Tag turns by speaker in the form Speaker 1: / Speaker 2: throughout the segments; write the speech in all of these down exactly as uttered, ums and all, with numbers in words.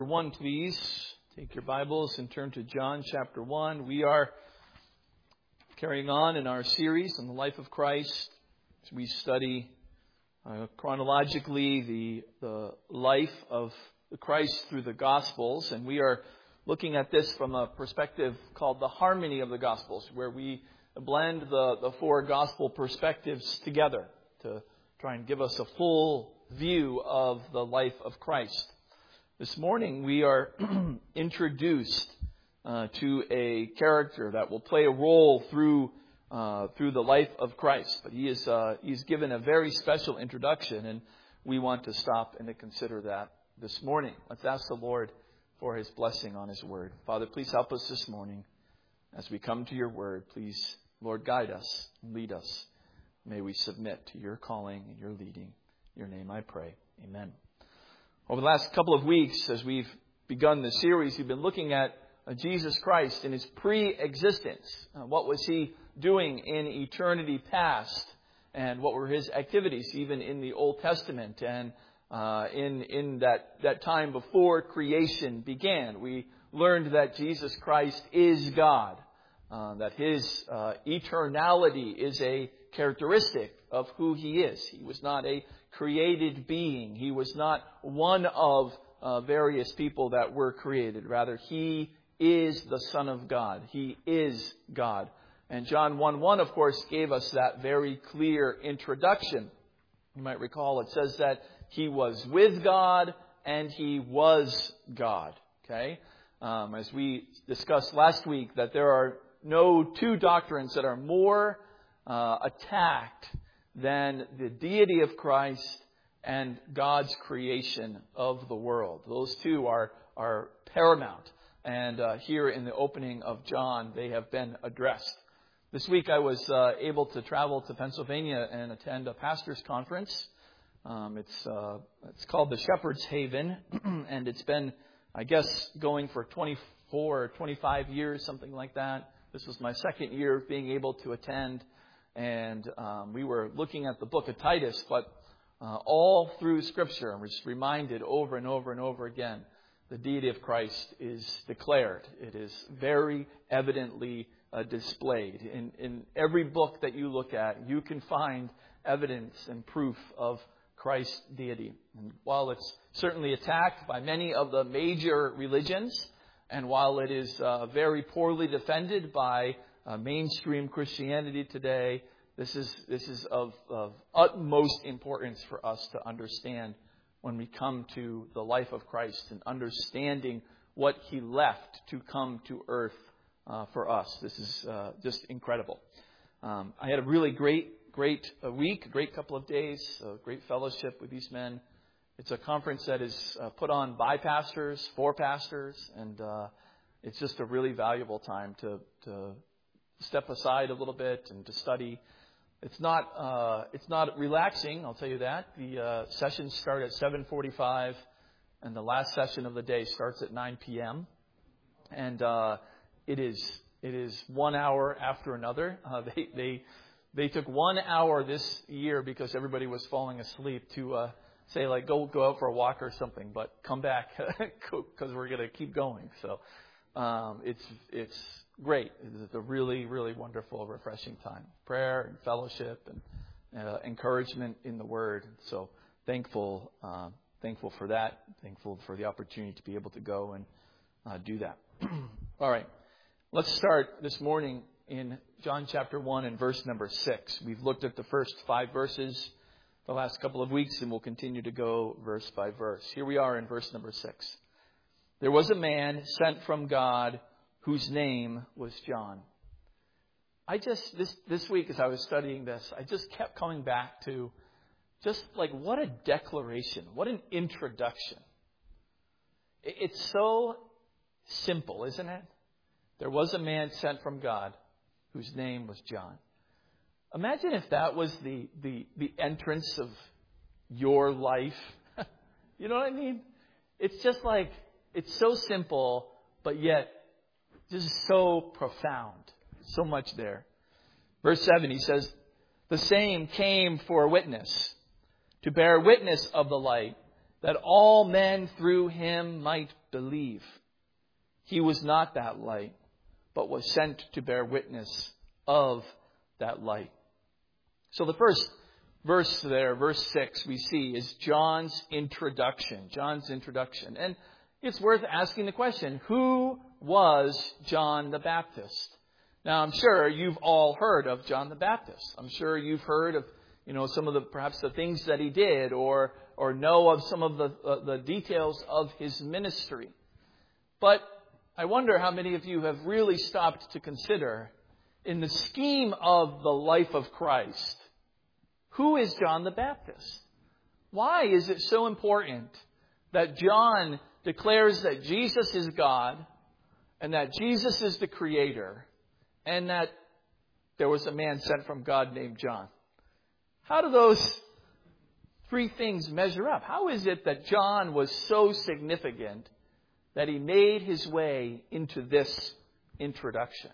Speaker 1: one, please. Take your Bibles and turn to John chapter one. We are carrying on in our series on the life of Christ as we study uh, chronologically the, the life of Christ through the Gospels. And we are looking at this from a perspective called the harmony of the Gospels, where we blend the, the four Gospel perspectives together to try and give us a full view of the life of Christ. This morning we are introduced uh, to a character that will play a role through uh, through the life of Christ. But he is uh, he's given a very special introduction, and we want to stop and to consider that this morning. Let's ask the Lord for His blessing on His Word. Father, please help us this morning as we come to Your Word. Please, Lord, guide us and lead us. May we submit to Your calling and Your leading. In Your name I pray. Amen. Over the last couple of weeks, as we've begun this series, we've been looking at uh, Jesus Christ in His pre-existence. Uh, what was He doing in eternity past? And what were His activities even in the Old Testament and uh, in, in that, that time before creation began? We learned that Jesus Christ is God, uh, that His uh, eternality is a characteristic of who He is. He was not a created being. He was not one of uh, various people that were created. Rather, He is the Son of God. He is God. And John one one, of course, gave us that very clear introduction. You might recall it says that He was with God and He was God. Okay? Um, as we discussed last week, that there are no two doctrines that are more uh, attacked than the deity of Christ and God's creation of the world. Those two are, are paramount. And uh, here in the opening of John, they have been addressed. This week I was uh, able to travel to Pennsylvania and attend a pastor's conference. Um, it's uh, it's called the Shepherd's Haven, and it's been, I guess, going for twenty-four or twenty-five years, something like that. This was my second year of being able to attend. And um, we were looking at the book of Titus, but uh, all through Scripture, I'm just reminded over and over and over again, the deity of Christ is declared. It is very evidently uh, displayed. In, in every book that you look at, you can find evidence and proof of Christ's deity. And while it's certainly attacked by many of the major religions, and while it is uh, very poorly defended by Uh, mainstream Christianity today, this is this is of, of utmost importance for us to understand when we come to the life of Christ and understanding what He left to come to earth uh, for us. This is uh, just incredible. Um, I had a really great, great uh, week, a great couple of days, a great fellowship with these men. It's a conference that is uh, put on by pastors, for pastors, and uh, it's just a really valuable time to to step aside a little bit and to study. It's not uh, it's not relaxing, I'll tell you that. The uh, sessions start at seven forty-five, and the last session of the day starts at nine p.m. And uh, it is it is one hour after another. Uh, they they they took one hour this year because everybody was falling asleep to uh, say like go go out for a walk or something, but come back because we're going to keep going. So um, it's it's. Great. It's a really, really wonderful, refreshing time. Prayer and fellowship and uh, encouragement in the Word. So thankful, uh, thankful for that. Thankful for the opportunity to be able to go and uh, do that. All right. Let's start this morning in John chapter one and verse number six. We've looked at the first five verses the last couple of weeks, and we'll continue to go verse by verse. Here we are in verse number six. There was a man sent from God whose name was John. I just, this, this week as I was studying this, I just kept coming back to just like what a declaration, what an introduction. It's so simple, isn't it? There was a man sent from God whose name was John. Imagine if that was the, the, the entrance of your life. You know what I mean? It's just like, it's so simple, but yet this is so profound. So much there. Verse seven, he says, the same came for a witness, to bear witness of the light, that all men through him might believe. He was not that light, but was sent to bear witness of that light. So the first verse there, verse six, we see is John's introduction. John's introduction. And it's worth asking the question, who was John the Baptist? Now, I'm sure you've all heard of John the Baptist. I'm sure you've heard of, you know, some of the, perhaps the things that he did, or, or know of some of the, uh, the details of his ministry. But I wonder how many of you have really stopped to consider, in the scheme of the life of Christ, who is John the Baptist? Why is it so important that John declares that Jesus is God, and that Jesus is the Creator, and that there was a man sent from God named John? How do those three things measure up? How is it that John was so significant that he made his way into this introduction?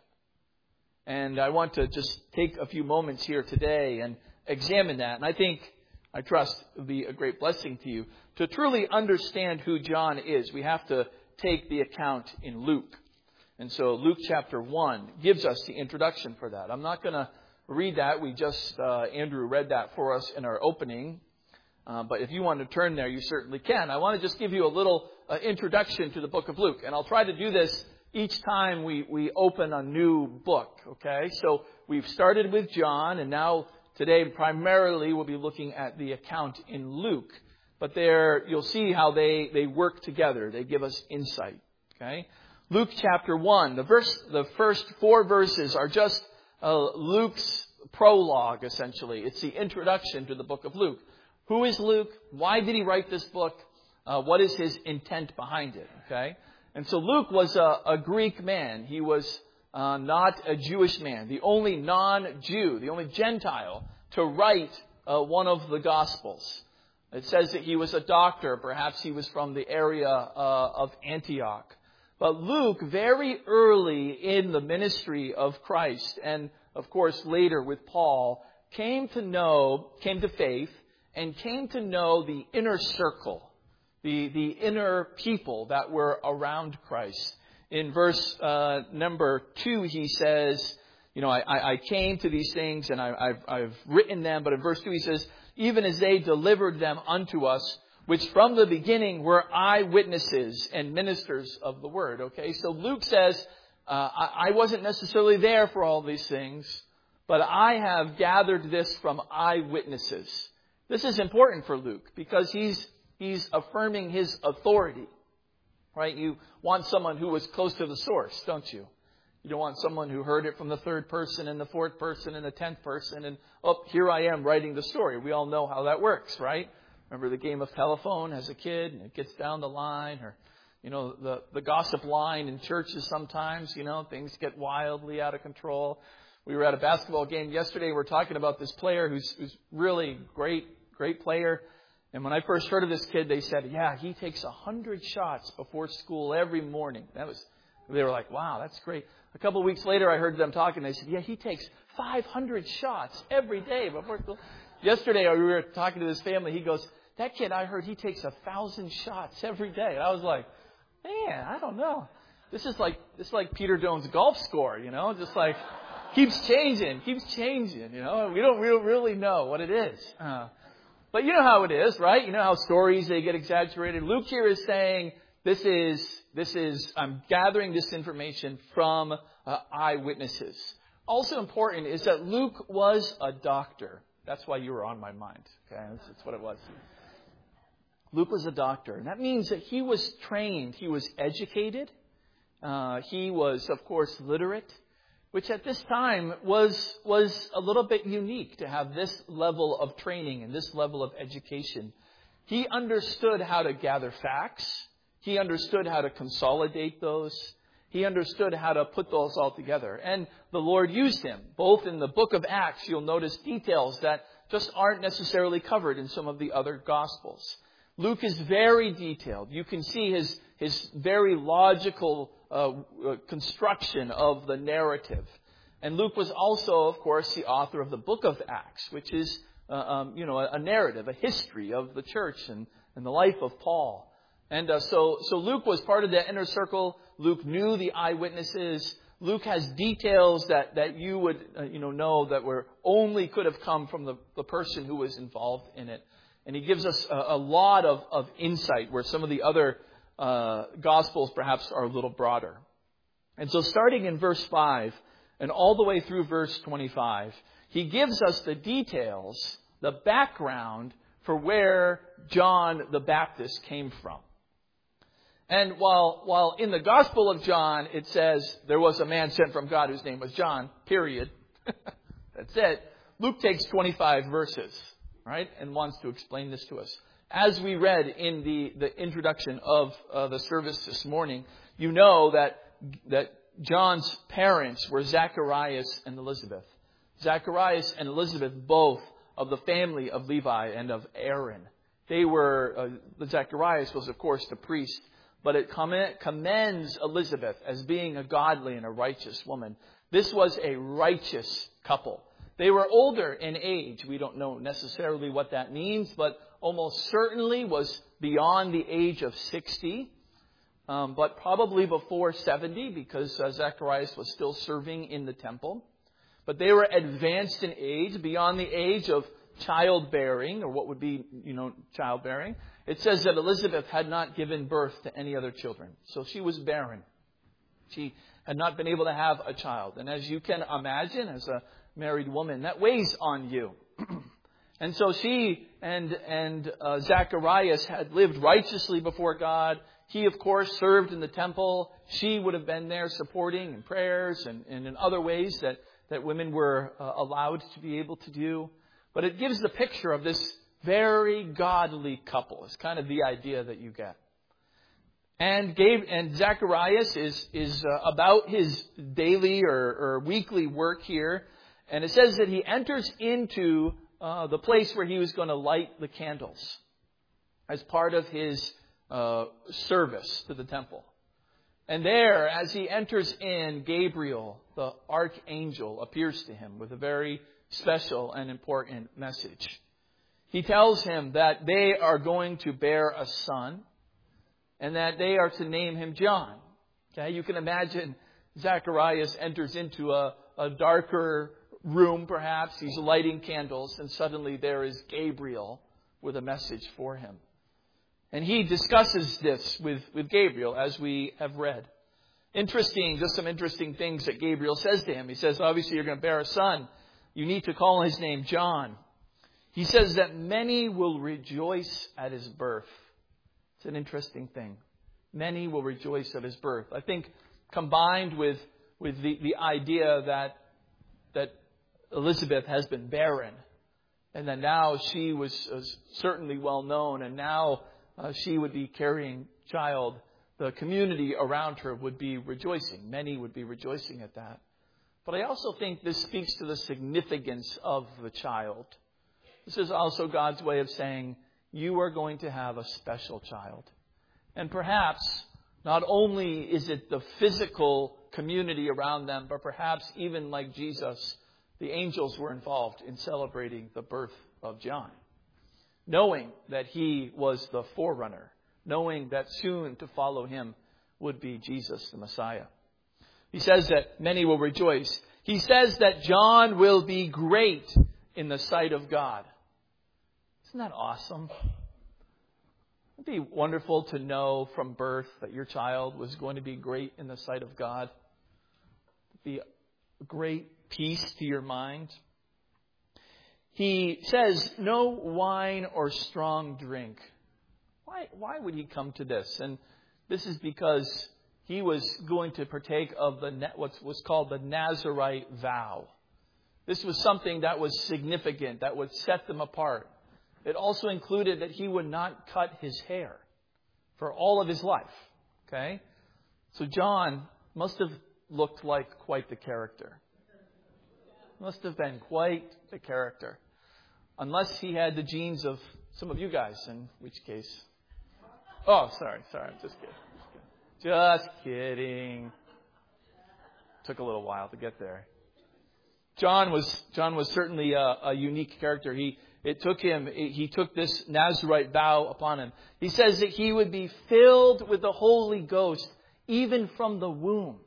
Speaker 1: And I want to just take a few moments here today and examine that. And I think, I trust, it will be a great blessing to you. To truly understand who John is, we have to take the account in Luke. And so Luke chapter one gives us the introduction for that. I'm not going to read that. We just, uh, Andrew read that for us in our opening. Uh, but if you want to turn there, you certainly can. I want to just give you a little uh, introduction to the book of Luke. And I'll try to do this each time we, we open a new book. Okay? So we've started with John, and now today primarily we'll be looking at the account in Luke. But there you'll see how they, they work together. They give us insight. Okay? Luke chapter one. The verse, the first four verses are just uh, Luke's prologue, essentially. It's the introduction to the book of Luke. Who is Luke? Why did he write this book? Uh, what is his intent behind it? Okay? And so Luke was a, a Greek man. He was uh, not a Jewish man. The only non-Jew, the only Gentile to write uh, one of the Gospels. It says that he was a doctor. Perhaps he was from the area uh, of Antioch. But Luke, very early in the ministry of Christ, and of course later with Paul, came to know, came to faith, and came to know the inner circle, the, the inner people that were around Christ. In verse uh, number two, he says, you know, I, I came to these things and I, I've, I've written them. But in verse two, he says, even as they delivered them unto us, which from the beginning were eyewitnesses and ministers of the word. Okay, so Luke says, uh, I, I wasn't necessarily there for all these things, but I have gathered this from eyewitnesses. This is important for Luke because he's he's affirming his authority, right? You want someone who was close to the source, don't you? You don't want someone who heard it from the third person and the fourth person and the tenth person and, oh, here I am writing the story. We all know how that works, right? Remember the game of telephone as a kid, and it gets down the line, or, you know, the, the gossip line in churches sometimes, you know, things get wildly out of control. We were at a basketball game yesterday. We were talking about this player who's, who's really great, great player. And when I first heard of this kid, they said, yeah, he takes a hundred shots before school every morning. That was, they were like, wow, that's great. A couple of weeks later, I heard them talking. They said, yeah, he takes five hundred shots every day before school. Yesterday, we were talking to this family. He goes, that kid, I heard he takes a thousand shots every day. And I was like, man, I don't know. This is like, this is like Peter Jones' golf score, you know, just like keeps changing, keeps changing, you know. We don't, we don't really know what it is. Uh, but you know how it is, right? You know how stories, they get exaggerated. Luke here is saying, this is, this is, I'm gathering this information from uh, eyewitnesses. Also important is that Luke was a doctor. That's why you were on my mind. Okay, that's, that's what it was. Luke was a doctor. And that means that he was trained. He was educated. Uh, he was, of course, literate, which at this time was, was a little bit unique to have this level of training and this level of education. He understood how to gather facts. He understood how to consolidate those. He understood how to put those all together. And the Lord used him. Both in the book of Acts, you'll notice details that just aren't necessarily covered in some of the other Gospels. Luke is very detailed. You can see his, his very logical uh, construction of the narrative. And Luke was also, of course, the author of the book of Acts, which is uh, um, you know, a, a narrative, a history of the church and, and the life of Paul. And uh, so, so Luke was part of the inner circle. Luke knew the eyewitnesses. Luke has details that, that you would, uh, you know, know that were only could have come from the, the person who was involved in it. And he gives us a, a lot of, of insight where some of the other uh, Gospels perhaps are a little broader. And so starting in verse five and all the way through verse twenty-five, he gives us the details, the background for where John the Baptist came from. And while while in the Gospel of John it says there was a man sent from God whose name was John, period. That's it. Luke takes twenty-five verses, right, and wants to explain this to us. As we read in the, the introduction of uh, the service this morning, you know that that John's parents were Zacharias and Elizabeth. Zacharias and Elizabeth, both of the family of Levi and of Aaron. They were, uh, Zacharias was of course the priest, but it commends Elizabeth as being a godly and a righteous woman. This was a righteous couple. They were older in age. We don't know necessarily what that means, but almost certainly was beyond the age of sixty. Um, but probably before seventy, because uh, Zacharias was still serving in the temple. But they were advanced in age, beyond the age of childbearing, or what would be, you know, childbearing. It says that Elizabeth had not given birth to any other children. So she was barren. She had not been able to have a child. And as you can imagine, as a married woman, that weighs on you. And so she and, and uh, Zacharias had lived righteously before God. He, of course, served in the temple. She would have been there supporting in prayers and, and in other ways that, that women were uh, allowed to be able to do. But it gives the picture of this very godly couple. It's kind of the idea that you get. And Gabe, and Zacharias is, is uh, about his daily or, or weekly work here. And it says that he enters into uh, the place where he was going to light the candles as part of his Uh, service to the temple. And there, as he enters in, Gabriel, the archangel, appears to him with a very special and important message. He tells him that they are going to bear a son and that they are to name him John. Okay, you can imagine Zacharias enters into a, a darker room, perhaps. He's lighting candles, and suddenly there is Gabriel with a message for him. And he discusses this with, with Gabriel, as we have read. Interesting, just some interesting things that Gabriel says to him. He says, obviously, you're going to bear a son. You need to call his name John. He says that many will rejoice at his birth. It's an interesting thing. Many will rejoice at his birth. I think combined with, with the, the idea that, that Elizabeth has been barren, and that now she was uh, certainly well known, and now Uh, she would be carrying child, the community around her would be rejoicing. Many would be rejoicing at that. But I also think this speaks to the significance of the child. This is also God's way of saying, you are going to have a special child. And perhaps not only is it the physical community around them, but perhaps even like Jesus, the angels were involved in celebrating the birth of John, knowing that he was the forerunner, knowing that soon to follow him would be Jesus, the Messiah. He says that many will rejoice. He says that John will be great in the sight of God. Isn't that awesome? It'd be wonderful to know from birth that your child was going to be great in the sight of God. It'd be a great peace to your mind. He says, no wine or strong drink. Why, why would he come to this? And this is because he was going to partake of the what was called the Nazirite vow. This was something that was significant, that would set them apart. It also included that he would not cut his hair for all of his life. Okay? So John must have looked like quite the character. Must have been quite the character. Unless he had the genes of some of you guys, in which case... Oh, sorry, sorry, I'm just kidding. Just kidding. Took a little while to get there. John was John was certainly a, a unique character. He it took him, he took this Nazirite vow upon him. He says that he would be filled with the Holy Ghost even from the womb.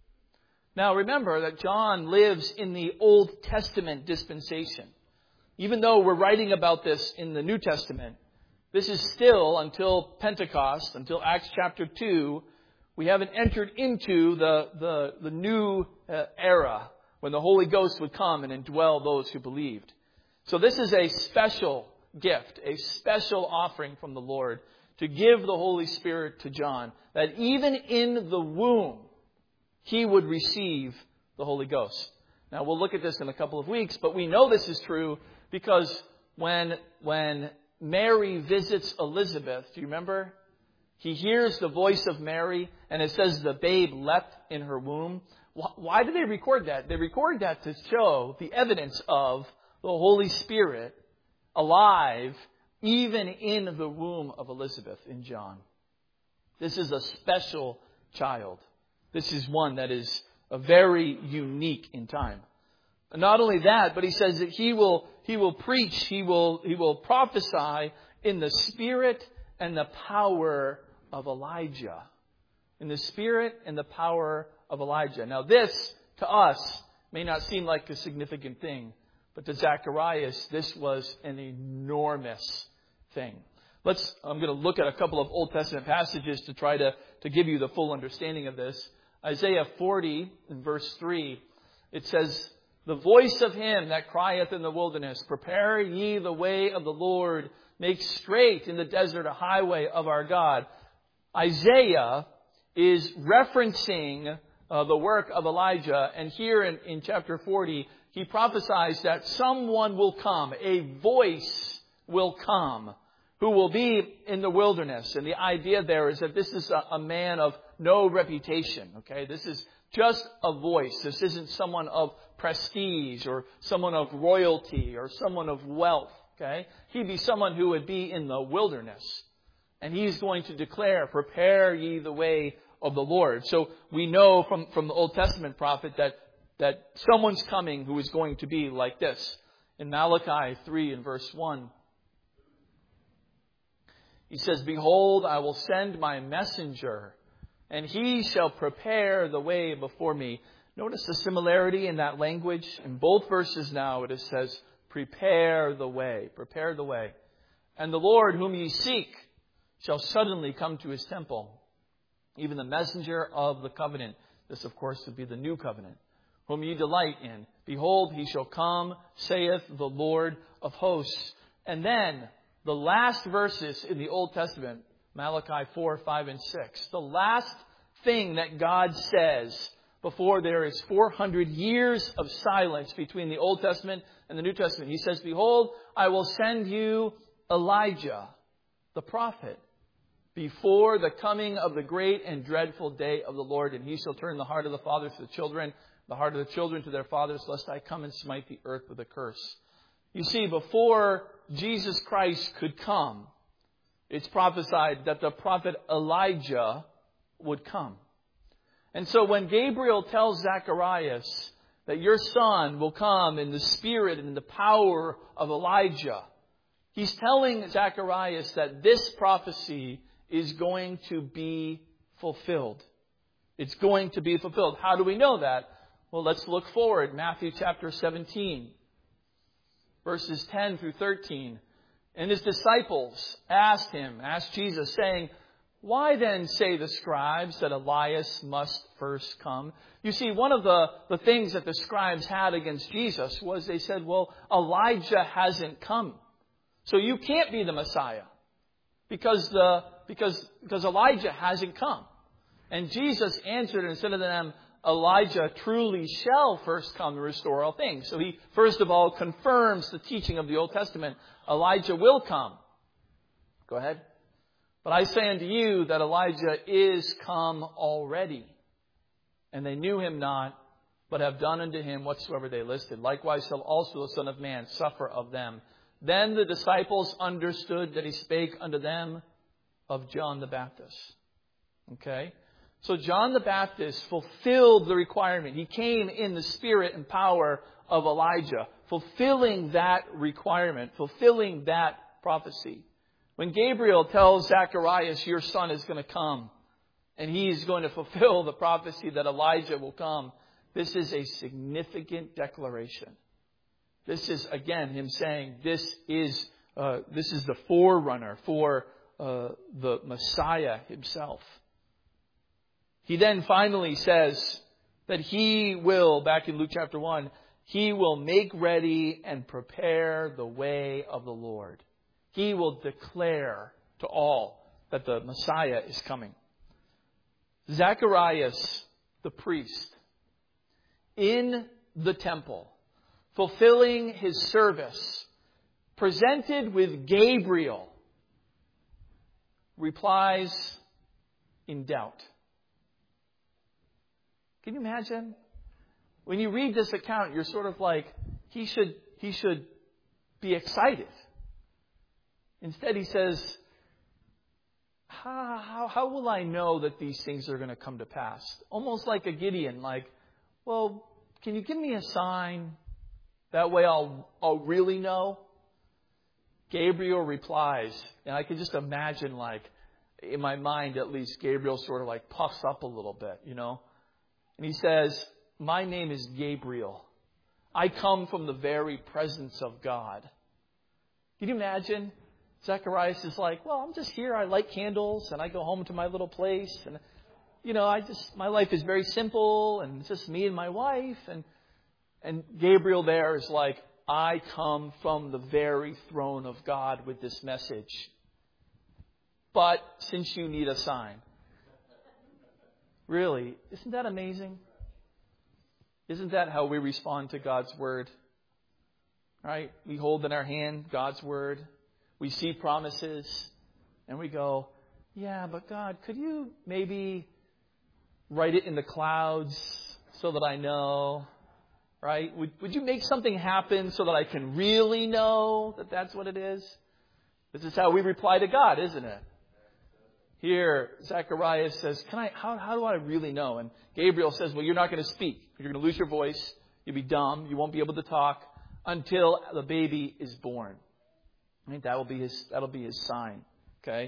Speaker 1: Now remember that John lives in the Old Testament dispensation. Even though we're writing about this in the New Testament, this is still, until Pentecost, until Acts chapter two, we haven't entered into the, the, the new uh, era when the Holy Ghost would come and indwell those who believed. So this is a special gift, a special offering from the Lord to give the Holy Spirit to John, that even in the womb, he would receive the Holy Ghost. Now, we'll look at this in a couple of weeks, but we know this is true because when, when Mary visits Elizabeth, do you remember? He hears the voice of Mary, and it says the babe leapt in her womb. Why do they record that? They record that to show the evidence of the Holy Spirit alive even in the womb of Elizabeth in John. This is a special child. This is one that is a very unique in time. And not only that, but he says that he will he will preach, he will he will prophesy in the spirit and the power of Elijah. In the spirit and the power of Elijah. Now this, to us, may not seem like a significant thing, but to Zacharias, this was an enormous thing. Let's, I'm going to look at a couple of Old Testament passages to try to, to give you the full understanding of this. Isaiah forty, in verse three, it says, "The voice of him that crieth in the wilderness, prepare ye the way of the Lord, make straight in the desert a highway of our God." Isaiah is referencing uh, the work of Elijah. And here in, in chapter forty, he prophesies that someone will come, a voice will come, who will be in the wilderness. And the idea there is that this is a, a man of no reputation. Okay, this is just a voice. This isn't someone of prestige or someone of royalty or someone of wealth. Okay, he'd be someone who would be in the wilderness. And he's going to declare, "Prepare ye the way of the Lord." So we know from, from the Old Testament prophet that, that someone's coming who is going to be like this. In Malachi three and verse one, he says, "Behold, I will send my messenger, and he shall prepare the way before me." Notice the similarity in that language. In both verses now it says, "Prepare the way." Prepare the way. "And the Lord whom ye seek shall suddenly come to his temple. Even the messenger of the covenant." This, of course, would be the new covenant. "Whom ye delight in. Behold, he shall come, saith the Lord of hosts." And then the last verses in the Old Testament, Malachi four, five, and six. The last thing that God says before there is four hundred years of silence between the Old Testament and the New Testament. He says, "Behold, I will send you Elijah, the prophet, before the coming of the great and dreadful day of the Lord. And he shall turn the heart of the fathers to the children, the heart of the children to their fathers, lest I come and smite the earth with a curse." You see, before Jesus Christ could come, it's prophesied that the prophet Elijah would come. And so when Gabriel tells Zacharias that your son will come in the spirit and in the power of Elijah, he's telling Zacharias that this prophecy is going to be fulfilled. It's going to be fulfilled. How do we know that? Well, let's look forward. Matthew chapter seventeen, verses ten through thirteen. "And his disciples asked him, asked Jesus, saying, Why then say the scribes that Elias must first come?" You see, one of the, the things that the scribes had against Jesus was they said, well, Elijah hasn't come, so you can't be the Messiah because the because because Elijah hasn't come. And Jesus answered and said to them, "Elijah truly shall first come to restore all things." So he, first of all, confirms the teaching of the Old Testament. Elijah will come. Go ahead. "But I say unto you that Elijah is come already. And they knew him not, but have done unto him whatsoever they listed. Likewise shall also the Son of Man suffer of them." Then the disciples understood that he spake unto them of John the Baptist. Okay? So John the Baptist fulfilled the requirement. He came in the spirit and power of Elijah, fulfilling that requirement, fulfilling that prophecy. When Gabriel tells Zacharias, your son is going to come, and he's going to fulfill the prophecy that Elijah will come, this is a significant declaration. This is, again, him saying this is uh, this is the forerunner for uh, the Messiah himself. He then finally says that he will, back in Luke chapter one, he will make ready and prepare the way of the Lord. He will declare to all that the Messiah is coming. Zacharias, the priest, in the temple, fulfilling his service, presented with Gabriel, replies in doubt. Can you imagine? When you read this account, you're sort of like, he should, he should be excited. Instead, he says, how, how, how will I know that these things are going to come to pass? Almost like a Gideon, like, well, can you give me a sign? That way I'll, I'll really know. Gabriel replies, and I can just imagine, like, in my mind at least, Gabriel sort of like puffs up a little bit, you know. And he says, my name is Gabriel. I come from the very presence of God. Can you imagine? Zacharias is like, well, I'm just here. I light candles and I go home to my little place. And, you know, I just, my life is very simple and it's just me and my wife. And, and Gabriel there is like, I come from the very throne of God with this message. But since you need a sign. Really, isn't that amazing? Isn't that how we respond to God's Word? Right? We hold in our hand God's Word. We see promises. And we go, yeah, but God, could you maybe write it in the clouds so that I know? Right? Would, would you make something happen so that I can really know that that's what it is? This is how we reply to God, isn't it? Here, Zacharias says, "Can I? How, how do I really know?" And Gabriel says, well, you're not going to speak. You're going to lose your voice. You'll be dumb. You won't be able to talk until the baby is born. I think that will be his, that'll be his sign. Okay?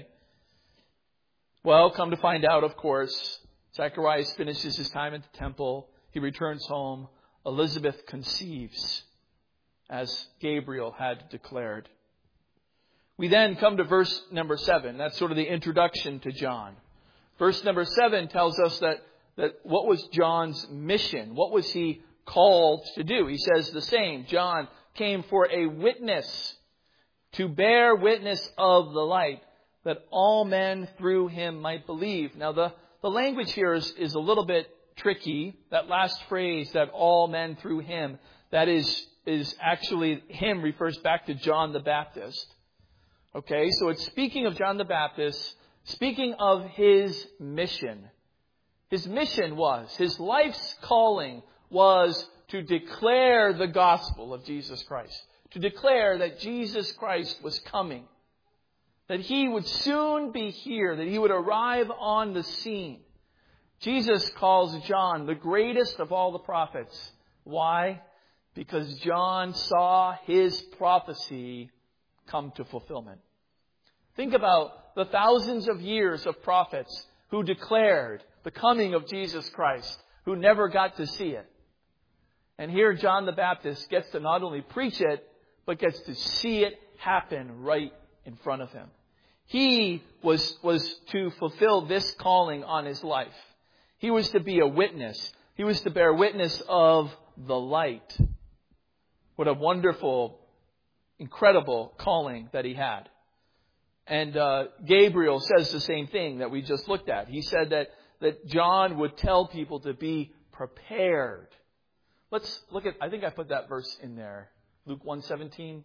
Speaker 1: Well, come to find out, of course, Zacharias finishes his time at the temple. He returns home. Elizabeth conceives, as Gabriel had declared. We then come to verse number seven. That's sort of the introduction to John. Verse number seven tells us that, that what was John's mission? What was he called to do? He says the same. John came for a witness, to bear witness of the light, that all men through him might believe. Now the, the language here is, is a little bit tricky. That last phrase, that all men through him, that is, is actually, him refers back to John the Baptist. Okay, so it's speaking of John the Baptist, speaking of his mission. His mission was, his life's calling was to declare the gospel of Jesus Christ. To declare that Jesus Christ was coming. That he would soon be here. That he would arrive on the scene. Jesus calls John the greatest of all the prophets. Why? Because John saw his prophecy come to fulfillment. Think about the thousands of years of prophets who declared the coming of Jesus Christ, who never got to see it. And here John the Baptist gets to not only preach it, but gets to see it happen right in front of him. He was, was to fulfill this calling on his life. He was to be a witness. He was to bear witness of the light. What a wonderful, incredible calling that he had. And uh, Gabriel says the same thing that we just looked at. He said that, that John would tell people to be prepared. Let's look at, I think I put that verse in there. Luke one seventeen.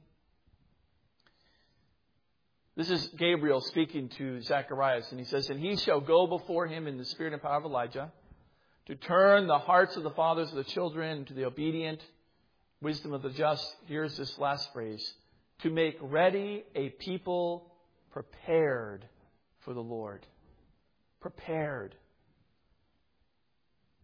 Speaker 1: This is Gabriel speaking to Zacharias. And he says, and he shall go before him in the spirit and power of Elijah, to turn the hearts of the fathers of the children to the obedient, wisdom of the just. Here's this last phrase. To make ready a people prepared for the Lord. Prepared.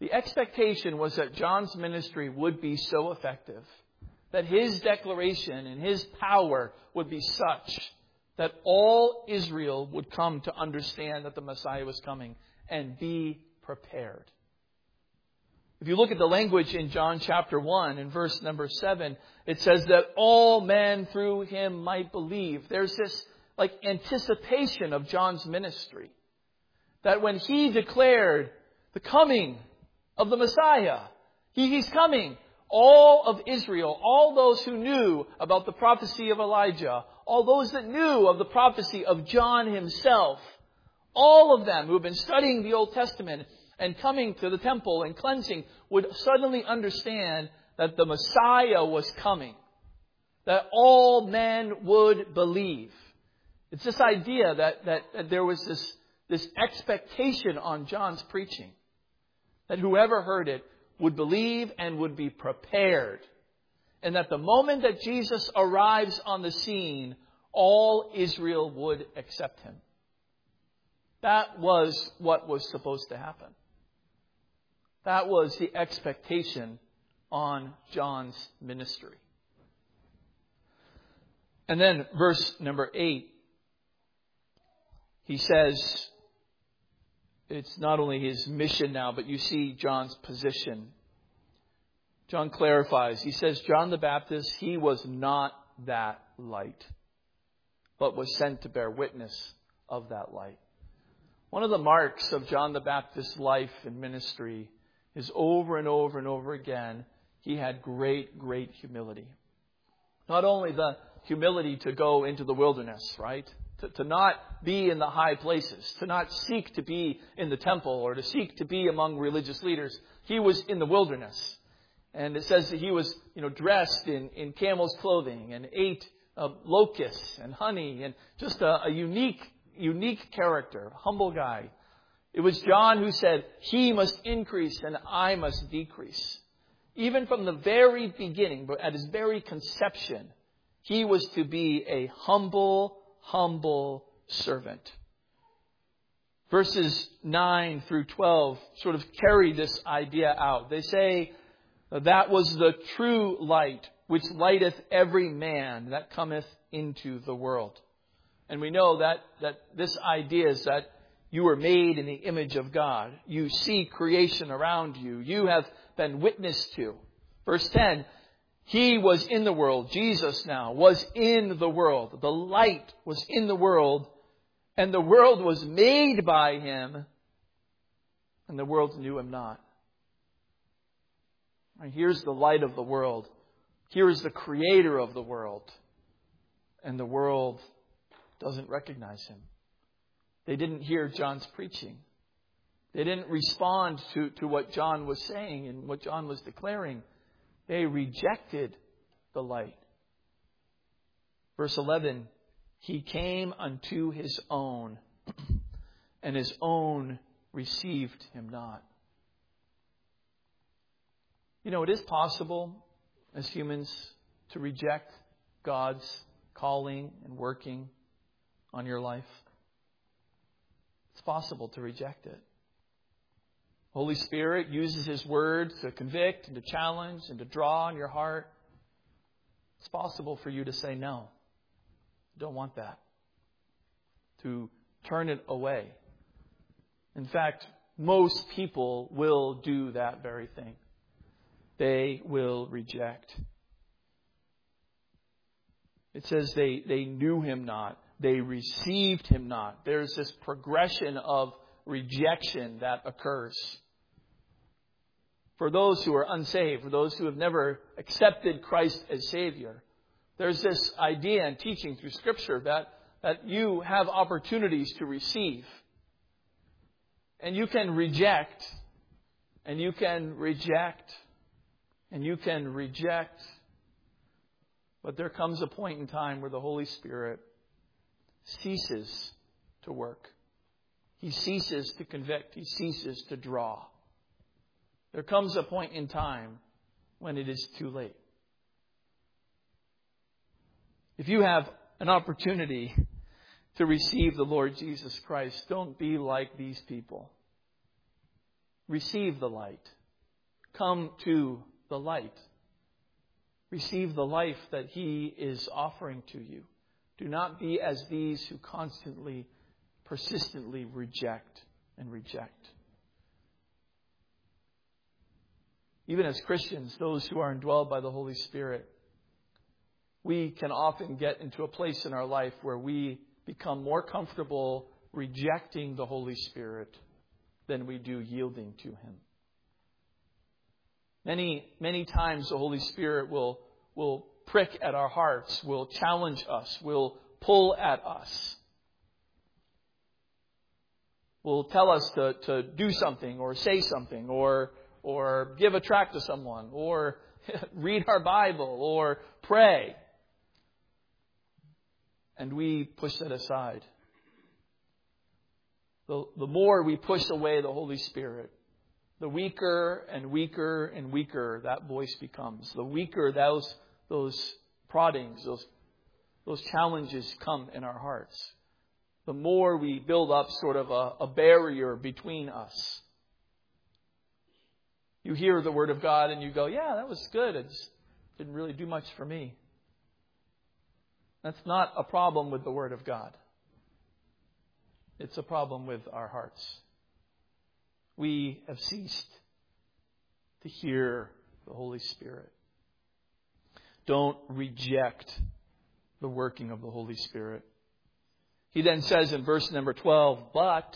Speaker 1: The expectation was that John's ministry would be so effective, that his declaration and his power would be such that all Israel would come to understand that the Messiah was coming and be prepared. If you look at the language in John chapter one and verse number seven, it says that all men through him might believe. There's this like anticipation of John's ministry. That when he declared the coming of the Messiah, he, he's coming. All of Israel, all those who knew about the prophecy of Elijah, all those that knew of the prophecy of John himself, all of them who have been studying the Old Testament and coming to the temple and cleansing would suddenly understand that the Messiah was coming. That all men would believe. It's this idea that, that, that there was this, this expectation on John's preaching. That whoever heard it would believe and would be prepared. And that the moment that Jesus arrives on the scene, all Israel would accept him. That was what was supposed to happen. That was the expectation on John's ministry. And then verse number eight, he says, it's not only his mission now, but you see John's position. John clarifies. He says, John the Baptist, he was not that light, but was sent to bear witness of that light. One of the marks of John the Baptist's life and ministry is over and over and over again, he had great, great humility. Not only the humility to go into the wilderness, right? To, to not be in the high places, to not seek to be in the temple or to seek to be among religious leaders. He was in the wilderness. And it says that he was, you know, dressed in, in camel's clothing and ate uh, locusts and honey and just a, a unique, unique character, humble guy. It was John who said, he must increase and I must decrease. Even from the very beginning, but at his very conception, he was to be a humble, humble servant. Verses nine through twelve sort of carry this idea out. They say, that was the true light, which lighteth every man that cometh into the world. And we know that, that this idea is that you were made in the image of God. You see creation around you. You have been witnessed to. Verse ten, he was in the world. Jesus now was in the world. The light was in the world. And the world was made by him. And the world knew him not. And here's the light of the world. Here is the creator of the world. And the world doesn't recognize him. They didn't hear John's preaching. They didn't respond to, to what John was saying and what John was declaring. They rejected the light. Verse eleven, he came unto his own, and his own received him not. You know, it is possible as humans to reject God's calling and working on your life. It's possible to reject it. Holy Spirit uses His Word to convict and to challenge and to draw on your heart. It's possible for you to say no. I don't want that. To turn it away. In fact, most people will do that very thing. They will reject. It says they, they knew Him not. They received Him not. There's this progression of rejection that occurs. For those who are unsaved, for those who have never accepted Christ as Savior, there's this idea and teaching through Scripture that, that you have opportunities to receive. And you can reject, and you can reject, and you can reject. But there comes a point in time where the Holy Spirit ceases to work. He ceases to convict. He ceases to draw. There comes a point in time when it is too late. If you have an opportunity to receive the Lord Jesus Christ, don't be like these people. Receive the light. come to the light. Receive the life that He is offering to you. Do not be as these who constantly, persistently reject and reject. Even as Christians, those who are indwelled by the Holy Spirit, we can often get into a place in our life where we become more comfortable rejecting the Holy Spirit than we do yielding to Him. Many, many times the Holy Spirit will, will prick at our hearts, will challenge us, will pull at us, will tell us to, to do something or say something or, or give a tract to someone or read our Bible or pray. And we push that aside. The, the more we push away the Holy Spirit, the weaker and weaker and weaker that voice becomes. The weaker those those proddings, those those challenges come in our hearts. The more we build up sort of a, a barrier between us. You hear the Word of God and you go, yeah, that was good. It just didn't really do much for me. That's not a problem with the Word of God. It's a problem with our hearts. We have ceased to hear the Holy Spirit. Don't reject the working of the Holy Spirit. He then says in verse number twelve, but,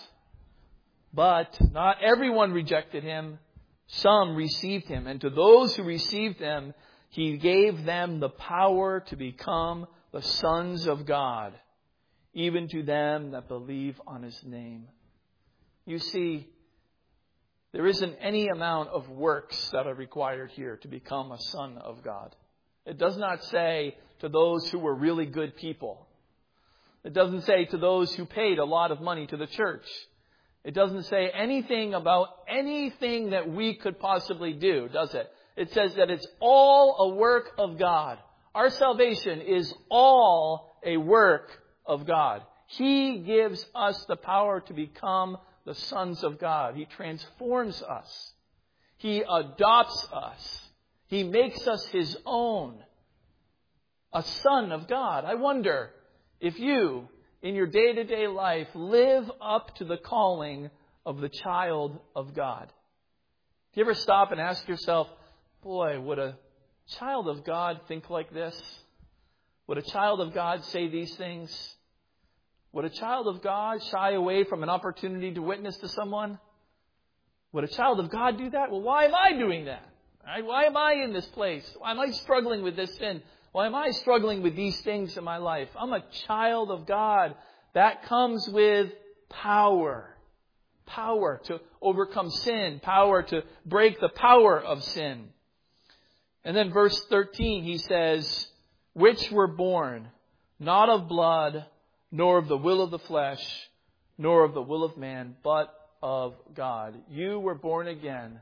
Speaker 1: but not everyone rejected Him. Some received Him. And to those who received Him, He gave them the power to become the sons of God, even to them that believe on His name. You see, there isn't any amount of works that are required here to become a son of God. It does not say to those who were really good people. It doesn't say to those who paid a lot of money to the church. It doesn't say anything about anything that we could possibly do, does it? It says that it's all a work of God. Our salvation is all a work of God. He gives us the power to become the sons of God. He transforms us. He adopts us. He makes us His own. A son of God. I wonder if you, in your day-to-day life, live up to the calling of the child of God. Do you ever stop and ask yourself, boy, would a child of God think like this? Would a child of God say these things? Would a child of God shy away from an opportunity to witness to someone? Would a child of God do that? Well, why am I doing that? Right? Why am I in this place? Why am I struggling with this sin? Why am I struggling with these things in my life? I'm a child of God. That comes with power. Power to overcome sin. Power to break the power of sin. And then verse thirteen, he says, which were born not of blood, nor of the will of the flesh, nor of the will of man, but of God. You were born again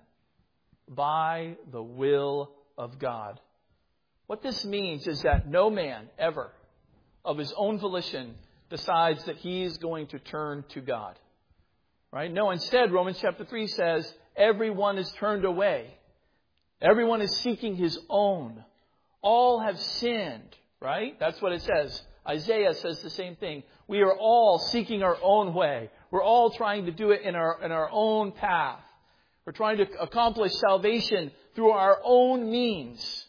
Speaker 1: by the will of God. What this means is that no man ever, of his own volition, decides that he is going to turn to God. Right? No, instead, Romans chapter three says, everyone is turned away. Everyone is seeking his own. All have sinned. Right? That's what it says. Isaiah says the same thing. We are all seeking our own way. We're all trying to do it in our, in our own path. We're trying to accomplish salvation through our own means.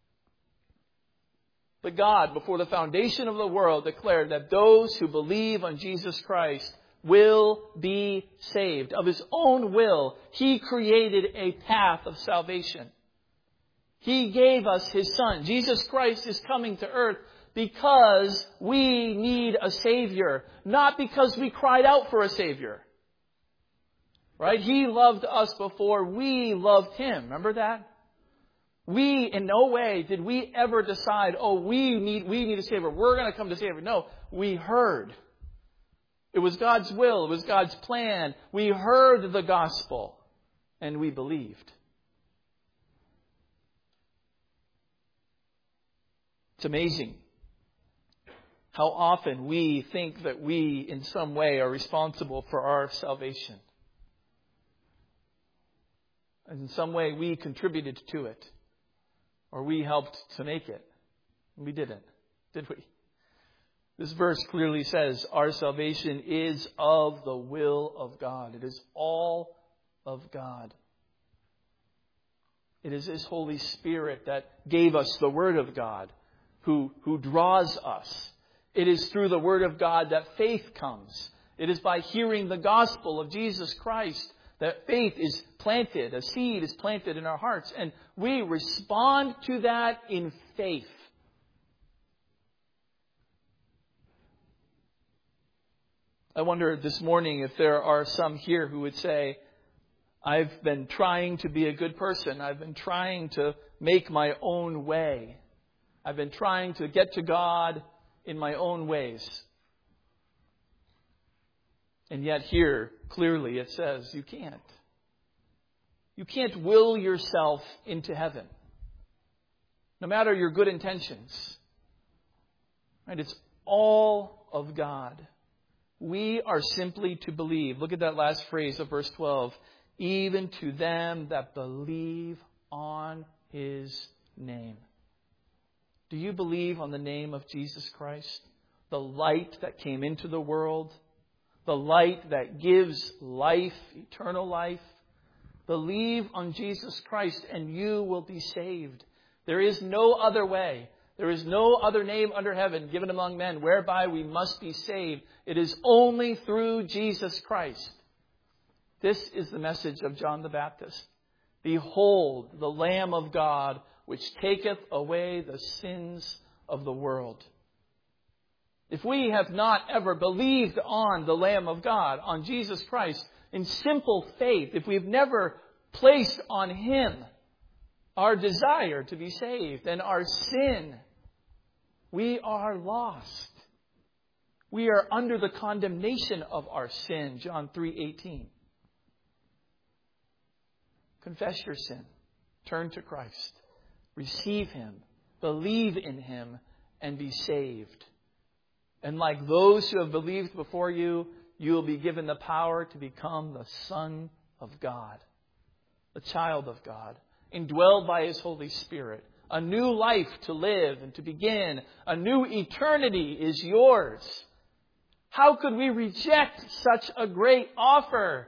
Speaker 1: But God, before the foundation of the world, declared that those who believe on Jesus Christ will be saved. Of His own will, He created a path of salvation. He gave us His Son. Jesus Christ is coming to earth because we need a Savior, not because we cried out for a Savior. Right? He loved us before we loved Him. Remember that? We, in no way did we ever decide, oh, we need, we need a Savior. We're going to come to Savior. No, we heard. It was God's will. It was God's plan. We heard the gospel and we believed. It's amazing how often we think that we, in some way, are responsible for our salvation. in some way we contributed to it, or we helped to make it. We didn't, did we? This verse clearly says our salvation is of the will of God. It is all of God. It is His Holy Spirit that gave us the Word of God, who, who draws us. It is through the Word of God that faith comes. It is by hearing the gospel of Jesus Christ that faith is planted, a seed is planted in our hearts, and we respond to that in faith. I wonder this morning if there are some here who would say, I've been trying to be a good person. I've been trying to make my own way. I've been trying to get to God in my own ways. And yet here, clearly, it says you can't. You can't will yourself into heaven. No matter your good intentions. Right? It's all of God. We are simply to believe. Look at that last phrase of verse twelve. Even to them that believe on His name. Do you believe on the name of Jesus Christ? The light that came into the world. The light that gives life, eternal life. Believe on Jesus Christ and you will be saved. There is no other way. There is no other name under heaven given among men whereby we must be saved. It is only through Jesus Christ. This is the message of John the Baptist. Behold, the Lamb of God, which taketh away the sins of the world. If we have not ever believed on the Lamb of God, on Jesus Christ, in simple faith, if we've never placed on Him our desire to be saved and our sin, we are lost. We are under the condemnation of our sin, John three eighteen. Confess your sin. Turn to Christ. Receive Him. Believe in Him and be saved. And like those who have believed before you, you will be given the power to become the Son of God, the child of God, indwelled by His Holy Spirit. A new life to live and to begin. A new eternity is yours. How could we reject such a great offer?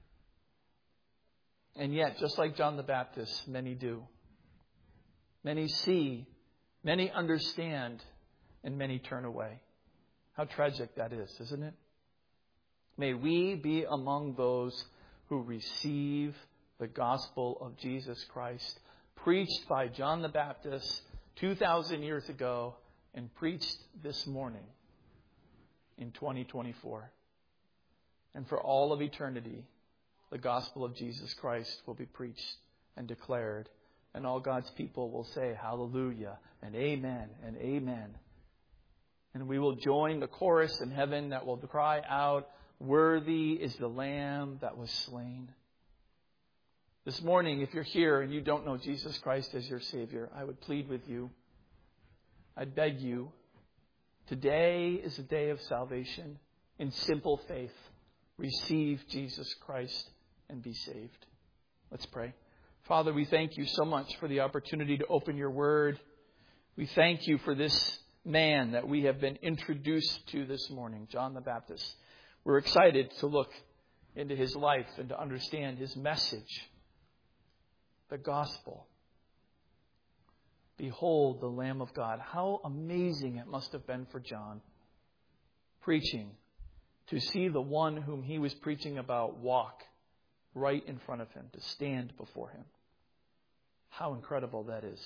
Speaker 1: And yet, just like John the Baptist, many do. Many see, many understand, and many turn away. How tragic that is, isn't it? May we be among those who receive the gospel of Jesus Christ, preached by John the Baptist two thousand years ago and preached this morning in twenty twenty-four. And for all of eternity, the gospel of Jesus Christ will be preached and declared. And all God's people will say hallelujah and amen and amen. And we will join the chorus in heaven that will cry out, worthy is the Lamb that was slain. This morning, if you're here and you don't know Jesus Christ as your Savior, I would plead with you. I'd beg you. Today is a day of salvation. In simple faith, receive Jesus Christ and be saved. Let's pray. Father, we thank you so much for the opportunity to open your word. We thank you for this man that we have been introduced to this morning, John the Baptist. We're excited to look into his life and to understand his message, the gospel. Behold the Lamb of God. How amazing it must have been for John, preaching, to see the one whom he was preaching about walk right in front of him, to stand before him. How incredible that is.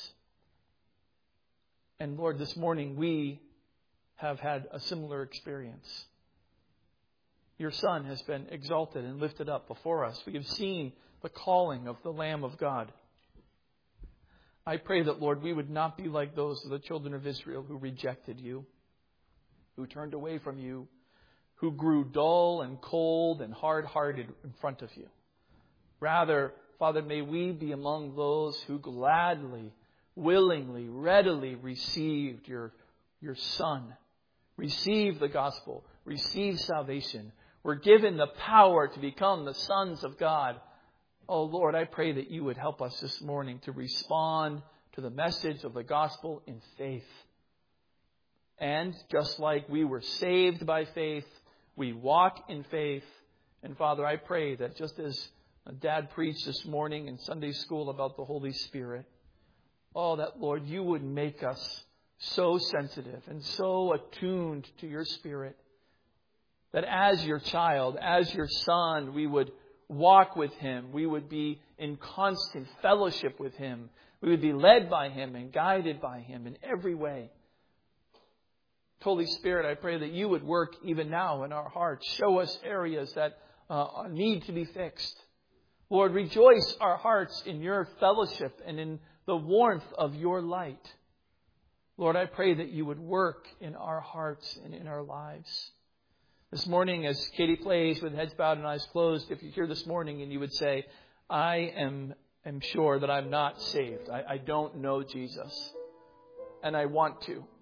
Speaker 1: And Lord, this morning we have had a similar experience. Your Son has been exalted and lifted up before us. We have seen the calling of the Lamb of God. I pray that, Lord, we would not be like those of the children of Israel who rejected you, who turned away from you, who grew dull and cold and hard-hearted in front of you. Rather, Father, may we be among those who gladly, willingly, readily received your, your Son, received the gospel, received salvation. We're given the power to become the sons of God. Oh, Lord, I pray that you would help us this morning to respond to the message of the gospel in faith. And just like we were saved by faith, we walk in faith. And Father, I pray that just as Dad preached this morning in Sunday school about the Holy Spirit, oh, that, Lord, you would make us so sensitive and so attuned to your Spirit that as your child, as your son, we would walk with him. We would be in constant fellowship with him. We would be led by him and guided by him in every way. Holy Spirit, I pray that you would work even now in our hearts. Show us areas that uh, need to be fixed. Lord, rejoice our hearts in your fellowship and in the warmth of your light. Lord, I pray that you would work in our hearts and in our lives. This morning, as Katie plays with heads bowed and eyes closed, if you're here this morning and you would say, I am, am sure that I'm not saved. I, I don't know Jesus. And I want to.